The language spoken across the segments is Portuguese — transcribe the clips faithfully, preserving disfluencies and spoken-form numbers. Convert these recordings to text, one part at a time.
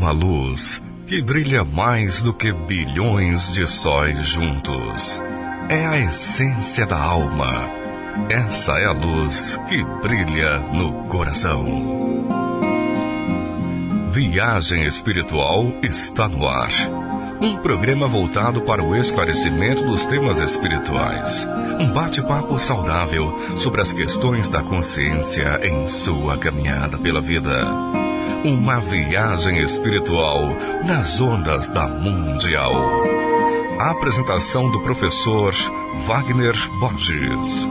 uma luz que brilha mais do que bilhões de sóis juntos. É a essência da alma. Essa é a luz que brilha no coração. Viagem Espiritual está no ar. Um programa voltado para o esclarecimento dos temas espirituais. Um bate-papo saudável sobre as questões da consciência em sua caminhada pela vida. Uma viagem espiritual nas ondas da Mundial. A apresentação do professor Wagner Borges.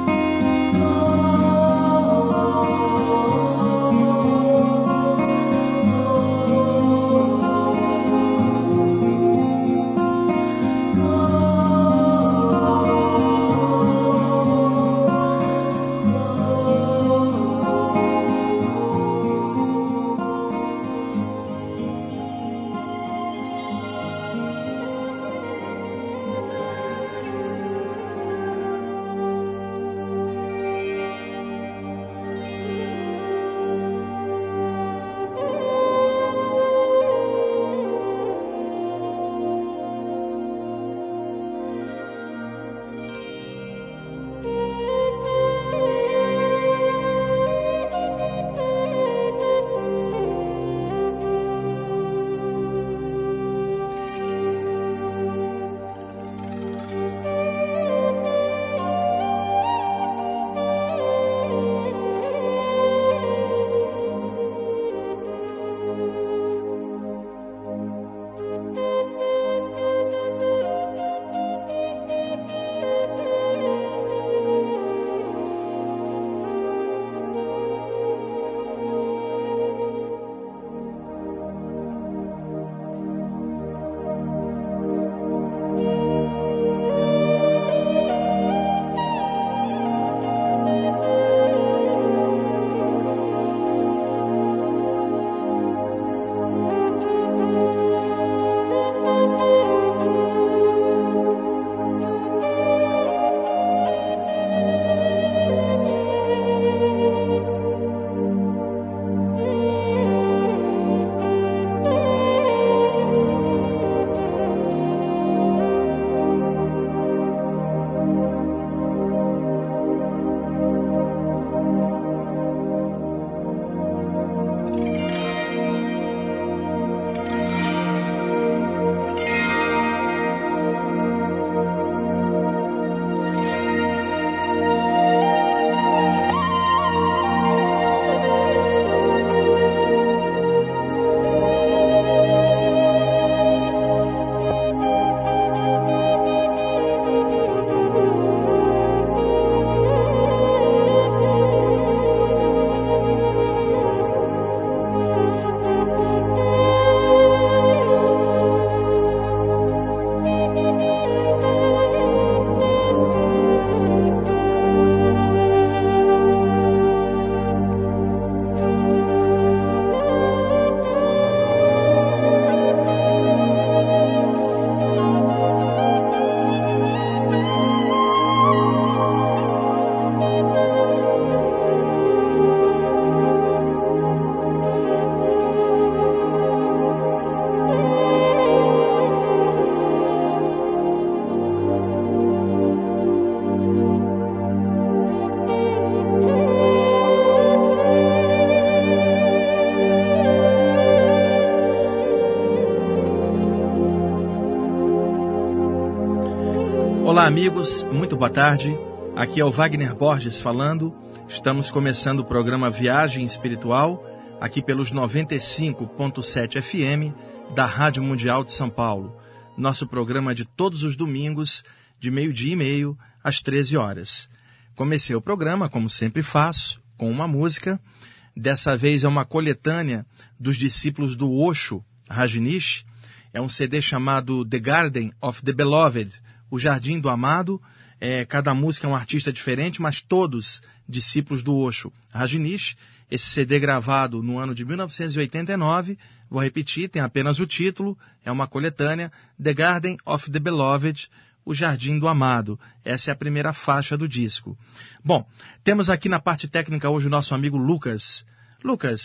Olá amigos, muito boa tarde, aqui é o Wagner Borges falando, estamos começando o programa Viagem Espiritual, aqui pelos noventa e cinco ponto sete F M da Rádio Mundial de São Paulo, nosso programa de todos os domingos, de meio-dia e meio às treze horas. Comecei o programa, como sempre faço, com uma música, dessa vez é uma coletânea dos discípulos do Osho Rajneesh, é um C D chamado The Garden of the Beloved, O Jardim do Amado. É, cada música é um artista diferente, mas todos discípulos do Osho Rajneesh. Esse C D gravado no ano de mil novecentos e oitenta e nove, vou repetir, tem apenas o título, é uma coletânea, The Garden of the Beloved, O Jardim do Amado. Essa é a primeira faixa do disco. Bom, temos aqui na parte técnica hoje o nosso amigo Lucas. Lucas,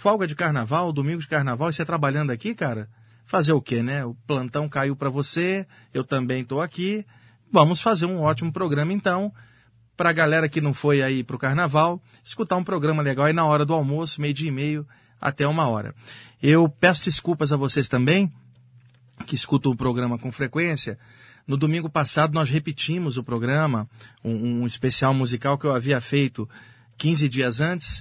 folga de carnaval, domingo de carnaval, e você trabalhando aqui, cara? Fazer o quê, né? O plantão caiu para você, eu também estou aqui. Vamos fazer um ótimo programa, então, para a galera que não foi aí para o carnaval, escutar um programa legal aí na hora do almoço, meio-dia e meio, até uma hora. Eu peço desculpas a vocês também, que escutam o programa com frequência. No domingo passado nós repetimos o programa, um, um especial musical que eu havia feito quinze dias antes,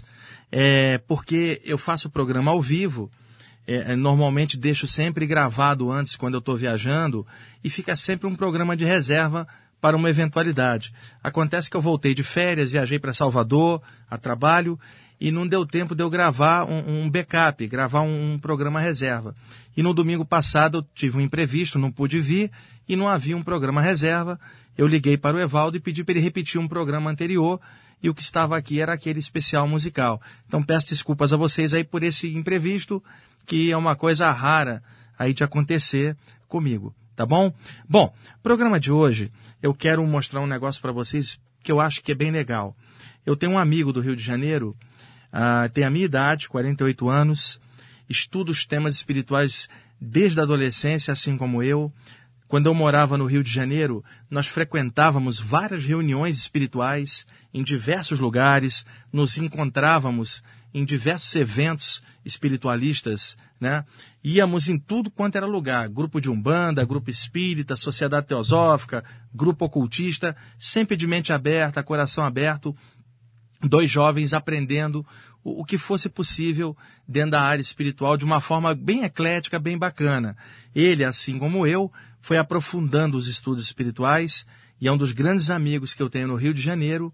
é, porque eu faço o programa ao vivo. É, normalmente deixo sempre gravado antes quando eu estou viajando e fica sempre um programa de reserva para uma eventualidade. Acontece que eu voltei de férias, viajei para Salvador a trabalho e não deu tempo de eu gravar um, um backup, gravar um, um programa reserva. E no domingo passado eu tive um imprevisto, não pude vir e não havia um programa reserva. Eu liguei para o Evaldo e pedi para ele repetir um programa anterior e o que estava aqui era aquele especial musical. Então peço desculpas a vocês aí por esse imprevisto, que é uma coisa rara aí de acontecer comigo, tá bom? Bom, programa de hoje eu quero mostrar um negócio para vocês que eu acho que é bem legal. Eu tenho um amigo do Rio de Janeiro, uh, tem a minha idade, quarenta e oito anos, estuda os temas espirituais desde a adolescência, assim como eu. Quando eu morava no Rio de Janeiro, nós frequentávamos várias reuniões espirituais em diversos lugares, nos encontrávamos em diversos eventos espiritualistas, né? Íamos em tudo quanto era lugar, grupo de umbanda, grupo espírita, sociedade teosófica, grupo ocultista, sempre de mente aberta, coração aberto, dois jovens aprendendo o, o que fosse possível dentro da área espiritual de uma forma bem eclética, bem bacana. Ele, assim como eu, foi aprofundando os estudos espirituais e é um dos grandes amigos que eu tenho no Rio de Janeiro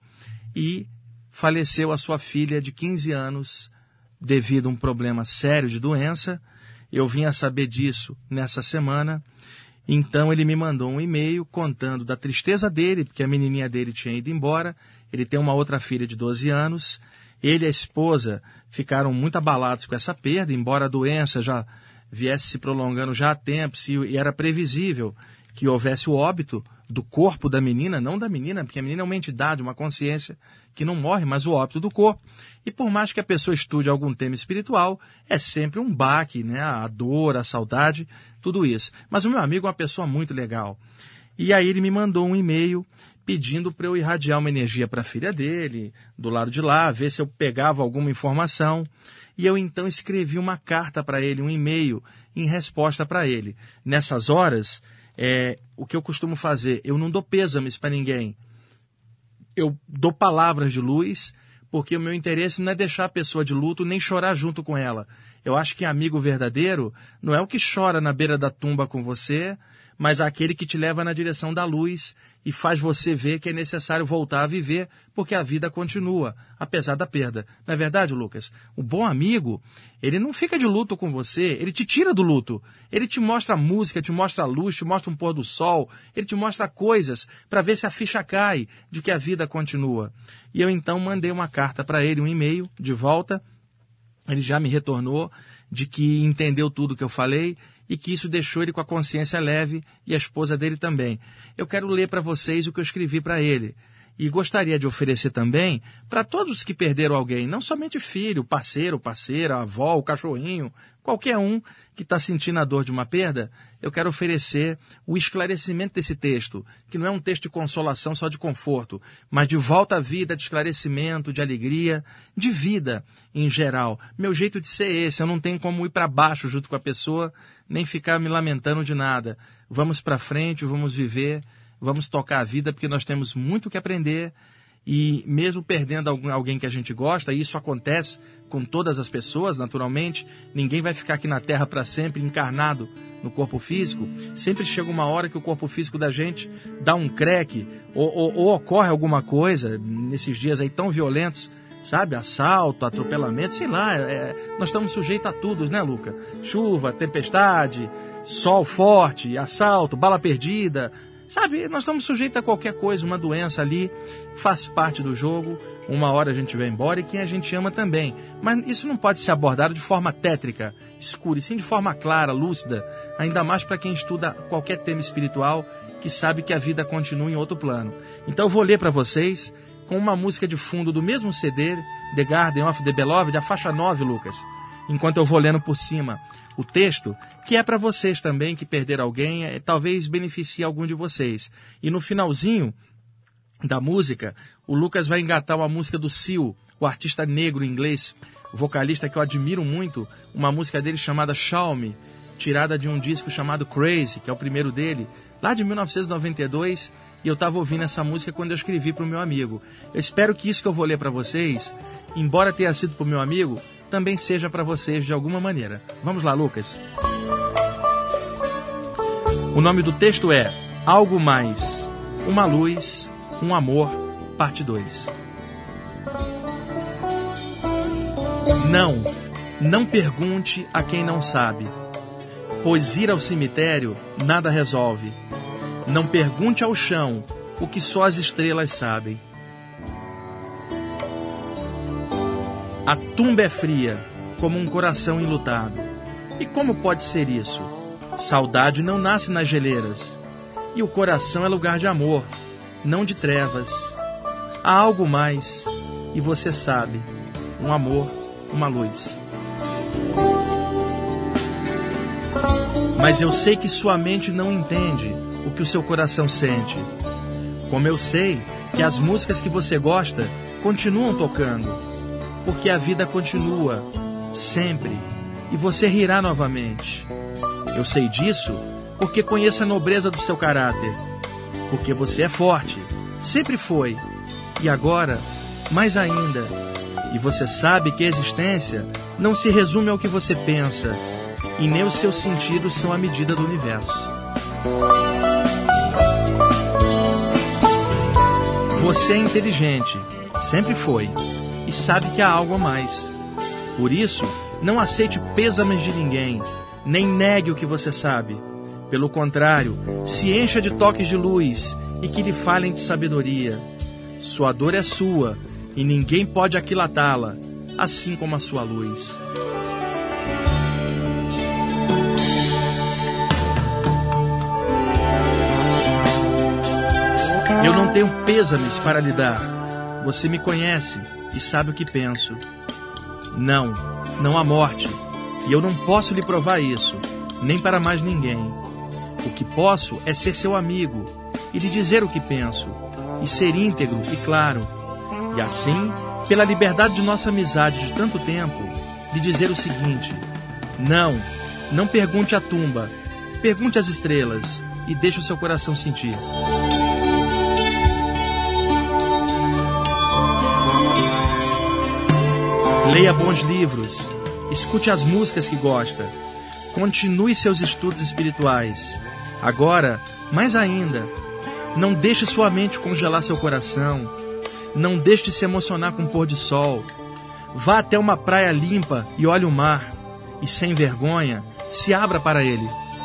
e faleceu a sua filha de quinze anos devido a um problema sério de doença. Eu vim a saber disso nessa semana, então ele me mandou um e-mail contando da tristeza dele, porque a menininha dele tinha ido embora, ele tem uma outra filha de doze anos, ele e a esposa ficaram muito abalados com essa perda, embora a doença já viesse se prolongando já há tempo, e era previsível que houvesse o óbito do corpo da menina, não da menina, porque a menina é uma entidade, uma consciência que não morre, mas o óbito do corpo. E por mais que a pessoa estude algum tema espiritual, é sempre um baque, né? A dor, a saudade, tudo isso. Mas o meu amigo é uma pessoa muito legal. E aí ele me mandou um e-mail pedindo para eu irradiar uma energia para a filha dele, do lado de lá, ver se eu pegava alguma informação. E eu então escrevi uma carta para ele, um e-mail, em resposta para ele. Nessas horas, é, o que eu costumo fazer, eu não dou pêsames para ninguém. Eu dou palavras de luz, porque o meu interesse não é deixar a pessoa de luto, nem chorar junto com ela. Eu acho que amigo verdadeiro não é o que chora na beira da tumba com você, mas aquele que te leva na direção da luz e faz você ver que é necessário voltar a viver, porque a vida continua, apesar da perda. Não é verdade, Lucas? O bom amigo, ele não fica de luto com você, ele te tira do luto. Ele te mostra a música, te mostra a luz, te mostra um pôr do sol, ele te mostra coisas para ver se a ficha cai de que a vida continua. E eu então mandei uma carta para ele, um e-mail de volta. Ele já me retornou de que entendeu tudo que eu falei e que isso deixou ele com a consciência leve e a esposa dele também. Eu quero ler para vocês o que eu escrevi para ele. E gostaria de oferecer também para todos que perderam alguém, não somente filho, parceiro, parceira, avó, o cachorrinho, qualquer um que está sentindo a dor de uma perda, eu quero oferecer o esclarecimento desse texto, que não é um texto de consolação só de conforto, mas de volta à vida, de esclarecimento, de alegria, de vida em geral. Meu jeito de ser esse, eu não tenho como ir para baixo junto com a pessoa, nem ficar me lamentando de nada. Vamos para frente, vamos viver. Vamos tocar a vida porque nós temos muito que aprender e mesmo perdendo alguém que a gente gosta, e isso acontece com todas as pessoas, naturalmente, ninguém vai ficar aqui na Terra para sempre encarnado no corpo físico. Sempre chega uma hora que o corpo físico da gente dá um creque ou, ou, ou ocorre alguma coisa nesses dias aí tão violentos, sabe? Assalto, atropelamento, sei lá, é, nós estamos sujeitos a tudo, né, Luca? Chuva, tempestade, sol forte, assalto, bala perdida. Sabe, nós estamos sujeitos a qualquer coisa, uma doença ali, faz parte do jogo, uma hora a gente vai embora e quem a gente ama também. Mas isso não pode ser abordado de forma tétrica, escura, e sim de forma clara, lúcida, ainda mais para quem estuda qualquer tema espiritual, que sabe que a vida continua em outro plano. Então eu vou ler para vocês, com uma música de fundo do mesmo C D, The Garden of the Beloved, a faixa nove, Lucas. enquanto eu vou lendo por cima o texto, que é para vocês também que perderam alguém, é, talvez beneficie algum de vocês. E no finalzinho da música, o Lucas vai engatar uma música do Seal, o artista negro inglês, vocalista que eu admiro muito, uma música dele chamada Show Me, tirada de um disco chamado Crazy, que é o primeiro dele, lá de mil novecentos e noventa e dois, e eu estava ouvindo essa música quando eu escrevi para o meu amigo. Eu espero que isso que eu vou ler para vocês, embora tenha sido para o meu amigo, também seja para vocês de alguma maneira. Vamos lá, Lucas. O nome do texto é Algo Mais, Uma Luz, Um Amor, parte dois. Não, não pergunte a quem não sabe, pois ir ao cemitério nada resolve. Não pergunte ao chão o que só as estrelas sabem. A tumba é fria, como um coração enlutado. E como pode ser isso? Saudade não nasce nas geleiras. E o coração é lugar de amor, não de trevas. Há algo mais, e você sabe, um amor, uma luz. Mas eu sei que sua mente não entende o que o seu coração sente. Como eu sei que as músicas que você gosta continuam tocando, porque a vida continua, sempre, e você rirá novamente. Eu sei disso porque conheço a nobreza do seu caráter, porque você é forte, sempre foi, e agora, mais ainda. E você sabe que a existência não se resume ao que você pensa, e nem os seus sentidos são a medida do universo. Você é inteligente, sempre foi, e sabe que há algo a mais. Por isso, não aceite pêsames de ninguém, nem negue o que você sabe. Pelo contrário, se encha de toques de luz e que lhe falem de sabedoria. Sua dor é sua, e ninguém pode aquilatá-la, assim como a sua luz. Eu não tenho pêsames para lhe dar. Você me conhece e sabe o que penso. Não, não há morte, e eu não posso lhe provar isso, nem para mais ninguém. O que posso é ser seu amigo e lhe dizer o que penso, e ser íntegro e claro. E assim, pela liberdade de nossa amizade de tanto tempo, lhe dizer o seguinte: não, não pergunte à tumba, pergunte às estrelas e deixe o seu coração sentir. Leia bons livros, escute as músicas que gosta, continue seus estudos espirituais. Agora, mais ainda, não deixe sua mente congelar seu coração, não deixe de se emocionar com o pôr de sol. Vá até uma praia limpa e olhe o mar, e sem vergonha, se abra para ele.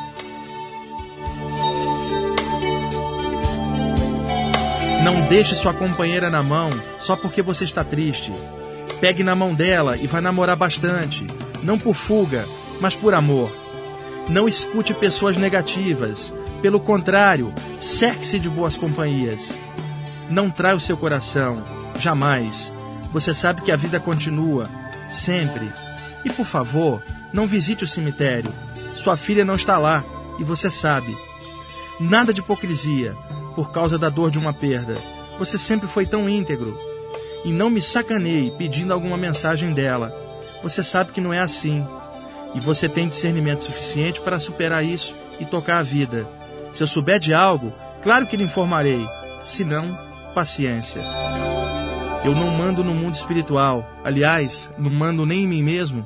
Não deixe sua companheira na mão só porque você está triste. Pegue na mão dela e vá namorar bastante, não por fuga, mas por amor. Não escute pessoas negativas, pelo contrário, cerque-se de boas companhias. Não traia o seu coração, jamais. Você sabe que a vida continua, sempre. E por favor, não visite o cemitério. Sua filha não está lá, e você sabe. Nada de hipocrisia, por causa da dor de uma perda. Você sempre foi tão íntegro. E não me sacaneie pedindo alguma mensagem dela. Você sabe que não é assim. E você tem discernimento suficiente para superar isso e tocar a vida. Se eu souber de algo, claro que lhe informarei. Se não, paciência. Eu não mando no mundo espiritual. Aliás, não mando nem em mim mesmo.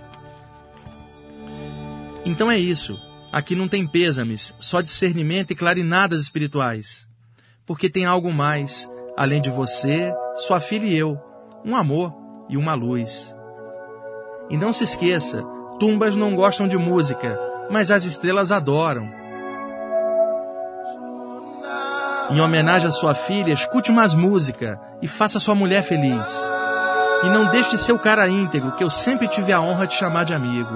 Então é isso. Aqui não tem pêsames, só discernimento e clarinadas espirituais. Porque tem algo mais, além de você, sua filha e eu. Um amor e uma luz. E não se esqueça, tumbas não gostam de música, mas as estrelas adoram. Em homenagem à sua filha, escute mais música e faça sua mulher feliz. E não deixe de ser o cara íntegro que eu sempre tive a honra de chamar de amigo.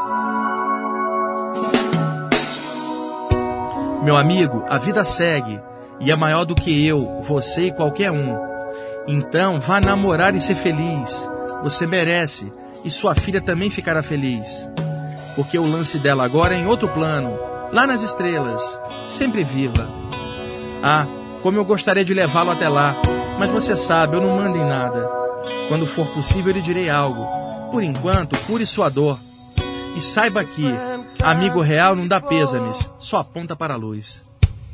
Meu amigo, a vida segue e é maior do que eu, você e qualquer um. Então, vá namorar e ser feliz. Você merece. e sua filha também ficará feliz, porque o lance dela agora é em outro plano, lá nas estrelas, sempre viva. Ah, como eu gostaria de levá-lo até lá, mas você sabe, eu não mando em nada. Quando for possível, eu lhe direi algo. Por enquanto, cure sua dor. E saiba que amigo real não dá pêsames, só aponta para a luz.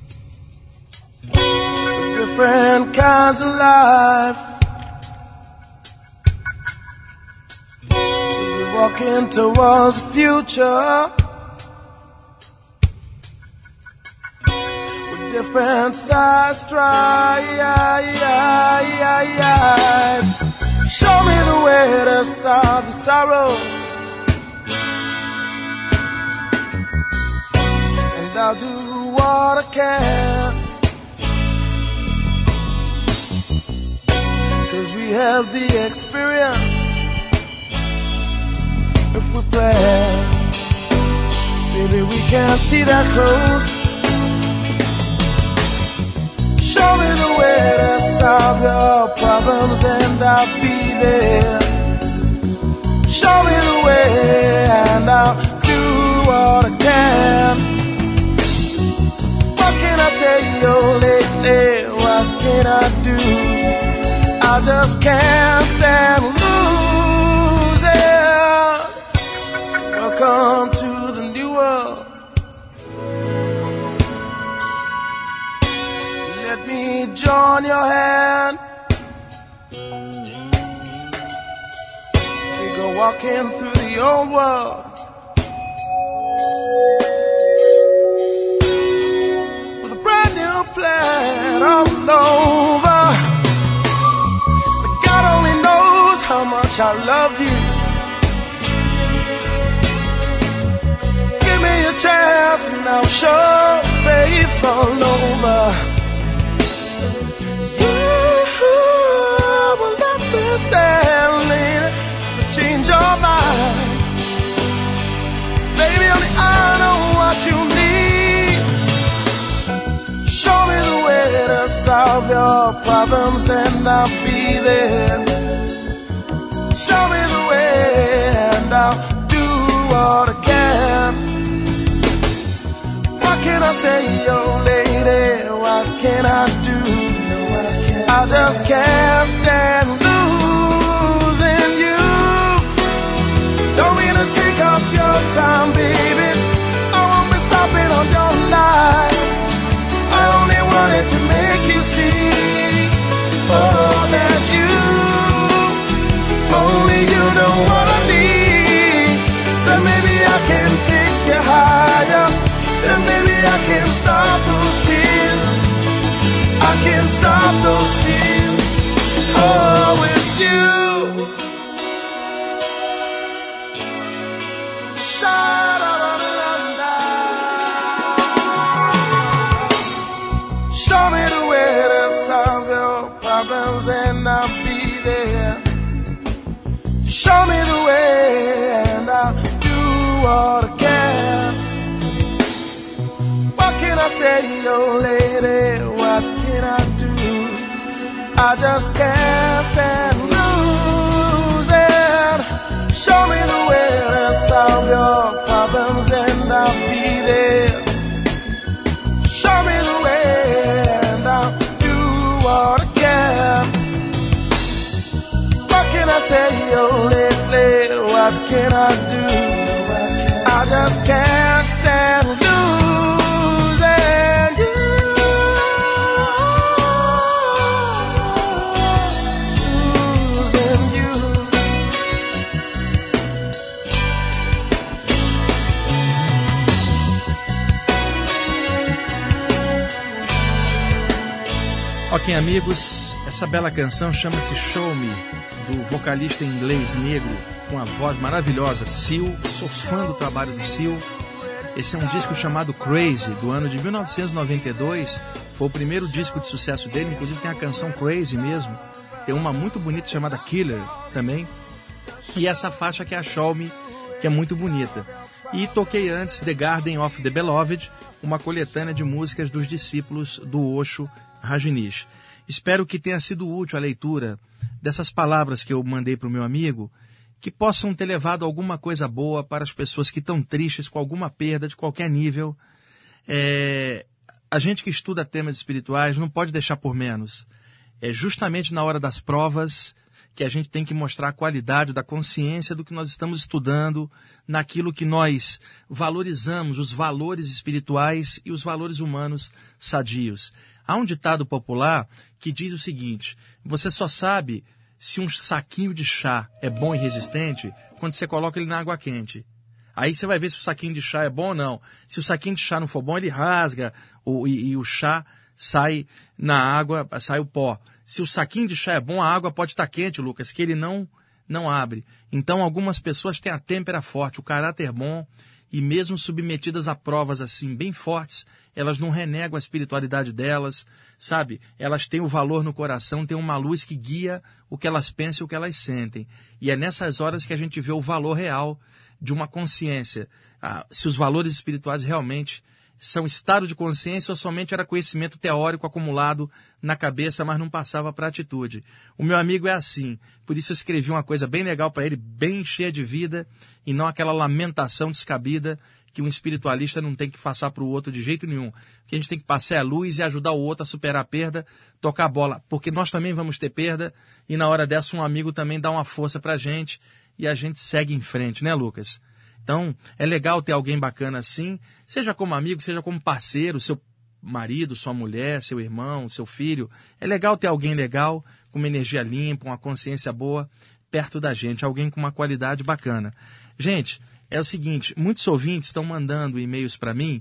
Different kinds of life. We're walking towards the future. With different size strides. Show me the way to solve the sorrows, and I'll do what I can. Cause we have the experience if we plan. Baby, we can't see that close. Show me the way to solve your problems and I'll be there. Show me the way and I'll do what I can. What can I say, oh lady, what can I do? I just can't stand losing. Welcome to the new world. Let me join your hand. We go walking through the old world with a brand new plan all over. How much I love you. Give me a chance and I'll show faith all over. You will not be standing to change your mind. Baby, only I know what you need. Show me the way to solve your problems and I'll be there. Show me the way and I'll do what I can. What can I say, oh lady, what can I do? No, I can't. I just can't stand losing you. Don't mean to take up your time, baby. I won't be stopping on your life. I only wanted to make you see, oh, that you, only you know what I need. Then maybe I can take you higher. Then maybe I can stop those tears. I can stop those tears. Oh, with you. Sha-da-da-da-da. Show me the way to solve your problems and I'll be there. Show me the way and I'll do what I can. What can I say, oh lady, what can I do? I just can't stand losing. Show me the way to solve your problems and I'll be there. Show me the way and I'll do what I can. What can I say, oh lately, what can I do? I just can't stand losing you. Losing you. Ok, amigos, essa bela canção chama-se Show Me, do vocalista inglês negro com a voz maravilhosa, Seal. Sou fã do trabalho do Seal. Esse é um disco chamado Crazy, do ano de mil novecentos e noventa e dois. Foi o primeiro disco de sucesso dele, inclusive tem a canção Crazy mesmo. Tem uma muito bonita chamada Killer também. E essa faixa que é a Show Me, que é muito bonita. E toquei antes The Garden of the Beloved, uma coletânea de músicas dos discípulos do Osho Rajneesh. Espero que tenha sido útil a leitura dessas palavras que eu mandei para o meu amigo que possam ter levado alguma coisa boa para as pessoas que estão tristes com alguma perda de qualquer nível. É, a gente que estuda temas espirituais não pode deixar por menos. É justamente na hora das provas que a gente tem que mostrar a qualidade da consciência do que nós estamos estudando, naquilo que nós valorizamos, os valores espirituais e os valores humanos sadios. Há um ditado popular que diz o seguinte: você só sabe se um saquinho de chá é bom e resistente quando você coloca ele na água quente. Aí você vai ver se o saquinho de chá é bom ou não. Se o saquinho de chá não for bom, ele rasga o, e, e o chá sai na água, sai o pó. Se o saquinho de chá é bom, a água pode estar quente, Lucas, que ele não, não abre. Então, algumas pessoas têm a têmpera forte, o caráter bom, e mesmo submetidas a provas assim bem fortes, elas não renegam a espiritualidade delas, sabe? Elas têm o valor no coração, têm uma luz que guia o que elas pensam e o que elas sentem. E é nessas horas que a gente vê o valor real de uma consciência. Ah, se os valores espirituais realmente são estado de consciência ou somente era conhecimento teórico acumulado na cabeça, mas não passava para a atitude. O meu amigo é assim, por isso eu escrevi uma coisa bem legal para ele, bem cheia de vida, e não aquela lamentação descabida que um espiritualista não tem que passar para o outro de jeito nenhum. O que a gente tem que passar é a luz e ajudar o outro a superar a perda, tocar a bola, porque nós também vamos ter perda, e na hora dessa um amigo também dá uma força para a gente, e a gente segue em frente, né, Lucas? Então, é legal ter alguém bacana assim, seja como amigo, seja como parceiro, seu marido, sua mulher, seu irmão, seu filho. É legal ter alguém legal, com uma energia limpa, uma consciência boa, perto da gente, alguém com uma qualidade bacana. Gente, é o seguinte, muitos ouvintes estão mandando e-mails para mim,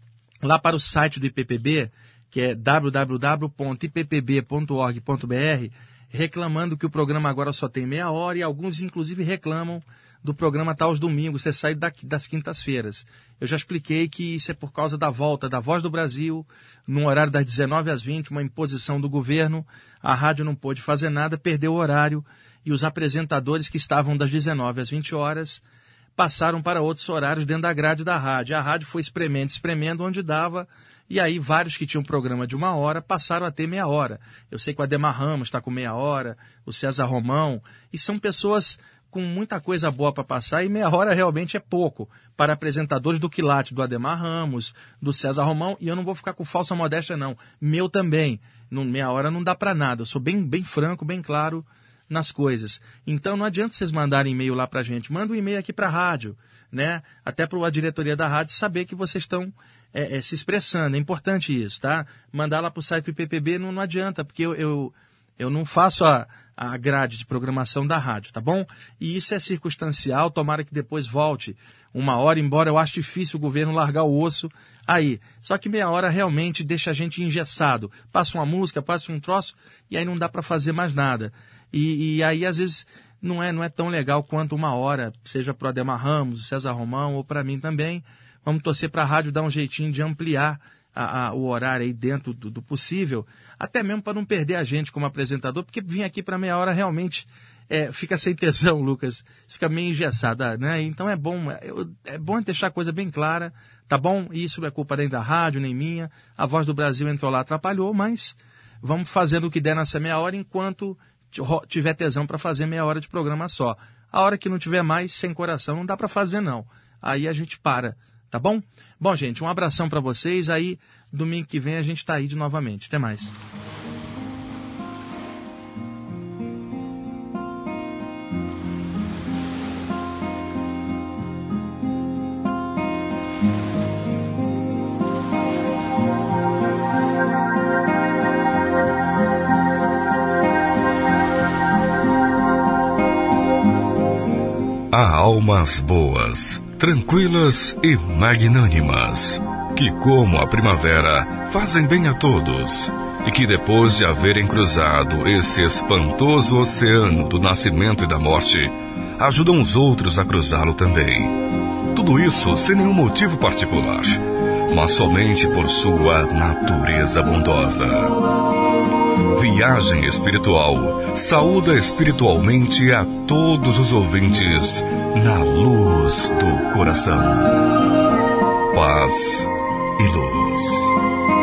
lá para o site do I P P B, que é w w w ponto i p p b ponto org ponto b r, reclamando que o programa agora só tem meia hora, e alguns inclusive reclamam do programa estar aos domingos, você sai das quintas-feiras. Eu já expliquei que isso é por causa da volta da Voz do Brasil, num horário das dezenove às vinte, uma imposição do governo, a rádio não pôde fazer nada, perdeu o horário, e os apresentadores que estavam das dezenove às vinte horas passaram para outros horários dentro da grade da rádio. A rádio foi espremendo, espremendo onde dava, e aí vários que tinham um programa de uma hora passaram a ter meia hora. Eu sei que o Ademar Ramos está com meia hora, o César Romão, e são pessoas com muita coisa boa para passar, e meia hora realmente é pouco para apresentadores do quilate, do Ademar Ramos, do César Romão, e eu não vou ficar com falsa modéstia não, meu também, não, meia hora não dá para nada, eu sou bem, bem franco, bem claro nas coisas. Então não adianta vocês mandarem e-mail lá para a gente, manda um e-mail aqui para a rádio, né? Até para a diretoria da rádio saber que vocês estão é, é, se expressando, é importante isso, tá? Mandar lá para o site do I P P B não, não adianta, porque eu... eu Eu não faço a, a grade de programação da rádio, tá bom? E isso é circunstancial, tomara que depois volte uma hora, embora eu acho difícil o governo largar o osso aí. Só que meia hora realmente deixa a gente engessado. Passa uma música, passa um troço, e aí não dá para fazer mais nada. E, e aí, às vezes, não é, não é tão legal quanto uma hora, seja para o Ademar Ramos, o César Romão, ou para mim também. Vamos torcer para a rádio dar um jeitinho de ampliar A, a, o horário aí dentro do, do possível, até mesmo para não perder a gente como apresentador, porque vir aqui para meia hora realmente é, fica sem tesão, Lucas, fica meio engessada, né? Então é bom, é, é bom deixar a coisa bem clara, tá bom? E isso não é culpa nem da rádio, nem minha, a Voz do Brasil entrou lá, atrapalhou, mas vamos fazendo o que der nessa meia hora enquanto tiver tesão para fazer meia hora de programa só. A hora que não tiver mais, sem coração, não dá para fazer não. Aí a gente para. Tá bom? Bom, gente, um abração para vocês. Aí, domingo que vem, a gente tá aí de novamente. Até mais. Há almas boas, tranquilas e magnânimas, que como a primavera fazem bem a todos, e que depois de haverem cruzado esse espantoso oceano do nascimento e da morte, ajudam os outros a cruzá-lo também. Tudo isso sem nenhum motivo particular, mas somente por sua natureza bondosa. Viagem Espiritual saúda espiritualmente a todos os ouvintes na luz do coração. Paz e luz.